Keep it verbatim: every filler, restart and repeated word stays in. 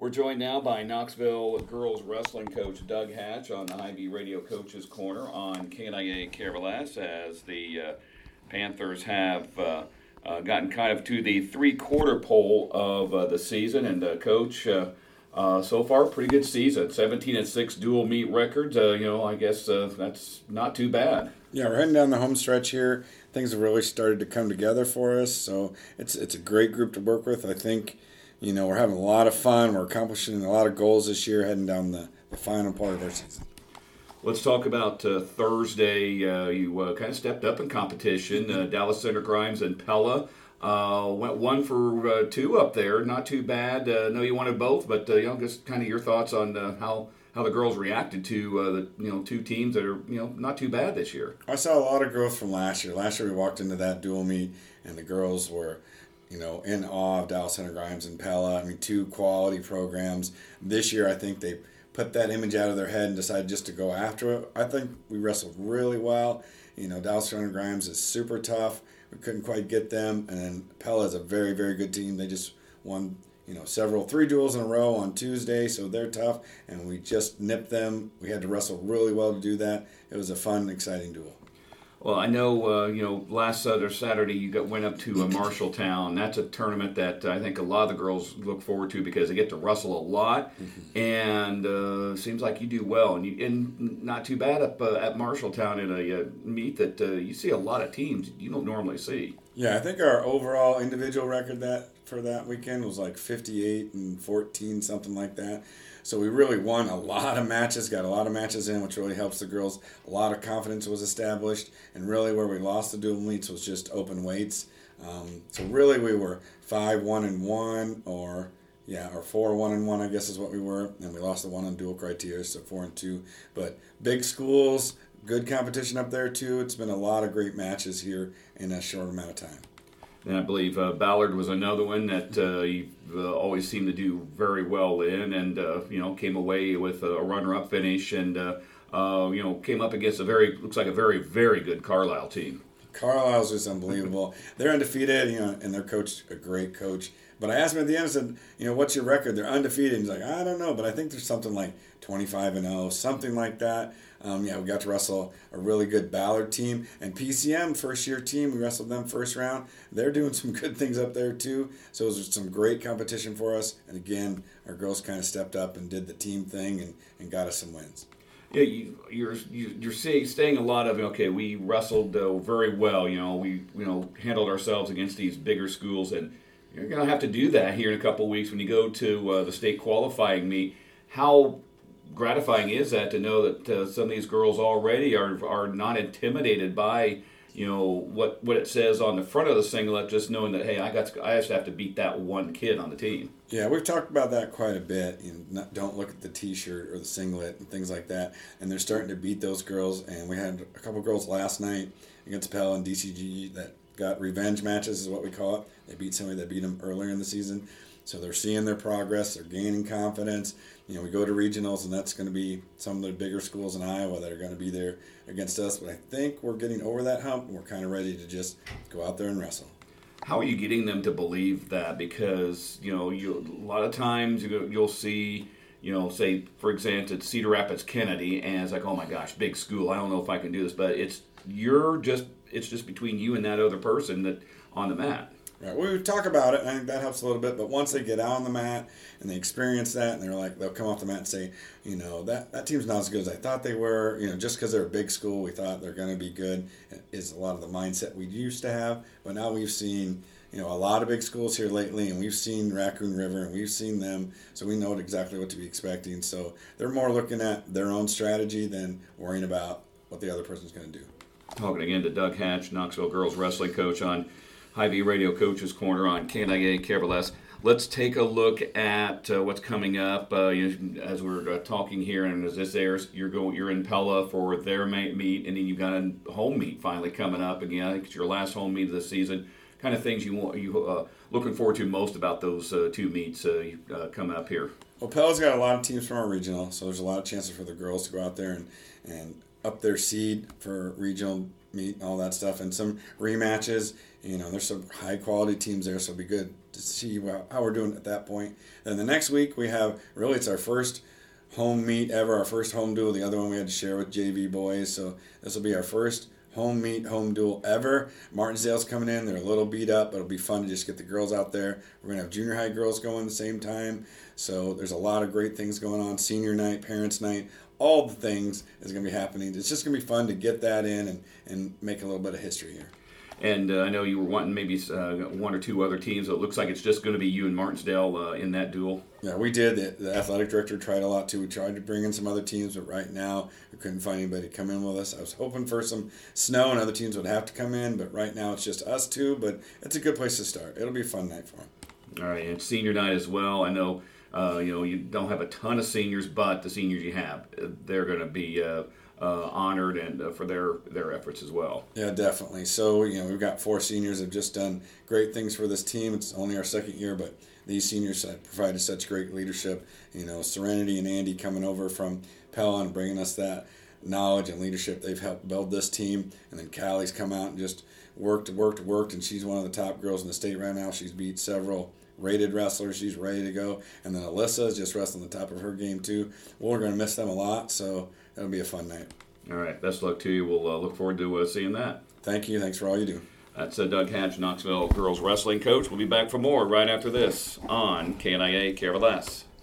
We're joined now by Knoxville girls wrestling coach Doug Hatch on the Hy-Vee Radio Coaches Corner on K N I A K R L S as the uh, Panthers have uh, uh, gotten kind of to the three-quarter pole of uh, the season. And, uh, Coach, uh, uh, so far, pretty good season. seventeen and six dual meet records. Uh, you know, I guess uh, that's not too bad. Yeah, we're heading down the home stretch here. Things have really started to come together for us, so it's it's a great group to work with. I think, you know, we're having a lot of fun. We're accomplishing a lot of goals this year, heading down the, the final part of our season. Let's talk about uh, Thursday. Uh, you uh, kind of stepped up in competition. Uh, Dallas Center Grimes and Pella uh, went one for uh, two up there. Not too bad. Uh, I know you wanted both, but uh, you know, just kind of your thoughts on uh, how how the girls reacted to uh, the you know two teams that are you know not too bad this year. I saw a lot of growth from last year. Last year we walked into that dual meet, and the girls were, you know, in awe of Dallas Center Grimes and Pella. I mean, two quality programs. This year, I think they put that image out of their head and decided just to go after it. I think we wrestled really well. You know, Dallas Center Grimes is super tough. We couldn't quite get them. And then Pella is a very, very good team. They just won, you know, several, three duels in a row on Tuesday, so they're tough. And we just nipped them. We had to wrestle really well to do that. It was a fun, exciting duel. Well, I know, uh, you know, last Saturday, Saturday you got went up to uh, Marshalltown. That's a tournament that I think a lot of the girls look forward to because they get to wrestle a lot, mm-hmm. and uh, seems like you do well. And, you, and not too bad up uh, at Marshalltown in a uh, meet that uh, you see a lot of teams you don't normally see. Yeah, I think our overall individual record that for that weekend was like fifty-eight and fourteen, something like that. So we really won a lot of matches, got a lot of matches in, which really helps the girls. A lot of confidence was established, and really where we lost the dual meets was just open weights. Um, so really we were five one and one, or yeah, or four one and one, I guess is what we were, and we lost the one on dual criteria, so four and two. But big schools, good competition up there too. It's been a lot of great matches here in a short amount of time. And I believe uh, Ballard was another one that uh, you uh, always seemed to do very well in, and uh, you know came away with a runner-up finish, and uh, uh, you know came up against a very looks like a very very good Carlisle team. Carlisle's just unbelievable. They're undefeated, you know, and their coach a great coach. But I asked him at the end, I said, you know, what's your record? They're undefeated. And he's like, I don't know, but I think there's something like twenty-five and oh, something like that. Um, yeah, we got to wrestle a really good Ballard team. And P C M, first-year team, we wrestled them first round. They're doing some good things up there, too. So it was some great competition for us. And, again, our girls kind of stepped up and did the team thing and, and got us some wins. Yeah, you, you're you, you're seeing, staying a lot of, okay, we wrestled uh, very well. You know, we you know handled ourselves against these bigger schools, and you're going to have to do that here in a couple of weeks when you go to uh, the state qualifying meet. How gratifying is that to know that uh, some of these girls already are are not intimidated by you know what what it says on the front of the singlet, just knowing that hey, I got to, I just have to beat that one kid on the team. Yeah, we've talked about that quite a bit. You know, not, don't look at the T-shirt or the singlet and things like that. And they're starting to beat those girls. And we had a couple girls last night against Pell and D C G that got revenge matches, is what we call it. They beat somebody that beat them earlier in the season. So they're seeing their progress. They're gaining confidence. You know, we go to regionals, and that's going to be some of the bigger schools in Iowa that are going to be there against us. But I think we're getting over that hump, and we're kind of ready to just go out there and wrestle. How are you getting them to believe that? Because, you know, you, a lot of times you, you'll see, you know, say, for example, Cedar Rapids Kennedy, and it's like, oh, my gosh, big school. I don't know if I can do this. But it's you're just it's just between you and that other person that on the mat. Right. We talk about it, and I think that helps a little bit. But once they get out on the mat and they experience that, and they're like, they'll come off the mat and say, you know, that, that team's not as good as I thought they were. You know, just because they're a big school, we thought they're going to be good. Is a lot of the mindset we used to have. But now we've seen, you know, a lot of big schools here lately, and we've seen Raccoon River, and we've seen them, so we know exactly what to be expecting. So they're more looking at their own strategy than worrying about what the other person's going to do. Talking again to Doug Hatch, Knoxville girls wrestling coach on Hy-Vee Radio Coaches Corner on K N I A K R L S. Let's take a look at uh, what's coming up. Uh, you, as we're uh, talking here, and as this airs, you're going, you're in Pella for their meet, and then you've got a home meet finally coming up again. I think it's your last home meet of the season. Kind of things you want you uh, looking forward to most about those uh, two meets uh, uh, coming up here. Well, Pella's got a lot of teams from our regional, so there's a lot of chances for the girls to go out there and and up their seed for regional meet and all that stuff, and some rematches. You know, there's some high quality teams there, so it'll be good to see how we're doing at that point. Then the next week we have, really it's our first home meet ever, our first home duel. The other one we had to share with J V boys, so this will be our first home meet, home duel ever. Martinsdale's coming in. They're a little beat up, but it'll be fun to just get the girls out there. We're going to have junior high girls going at the same time. So there's a lot of great things going on. Senior night, parents' night, all the things is going to be happening. It's just going to be fun to get that in and, and make a little bit of history here. And uh, I know you were wanting maybe uh, one or two other teams. So it looks like it's just going to be you and Martinsdale uh, in that duel. Yeah, we did. The, the athletic director tried a lot too. We tried to bring in some other teams, but right now we couldn't find anybody to come in with us. I was hoping for some snow and other teams would have to come in, but right now it's just us two. But it's a good place to start. It'll be a fun night for them. All right, and senior night as well. I know uh, you know you don't have a ton of seniors, but the seniors you have, they're going to be uh, uh, honored and uh, for their their efforts as well. Yeah, definitely. So you know we've got four seniors that have just done great things for this team. It's only our second year, but these seniors have provided such great leadership. You know, Serenity and Andy coming over from Pella and bringing us that knowledge and leadership. They've helped build this team. And then Callie's come out and just worked, worked, worked, and she's one of the top girls in the state right now. She's beat several rated wrestlers. She's ready to go. And then Alyssa is just wrestling the top of her game too. We're going to miss them a lot, so it'll be a fun night. All right, best of luck to you. We'll uh, look forward to uh, seeing that. Thank you. Thanks for all you do. That's uh, Doug Hatch, Knoxville girls wrestling coach. We'll be back for more right after this on K N I A Care Less.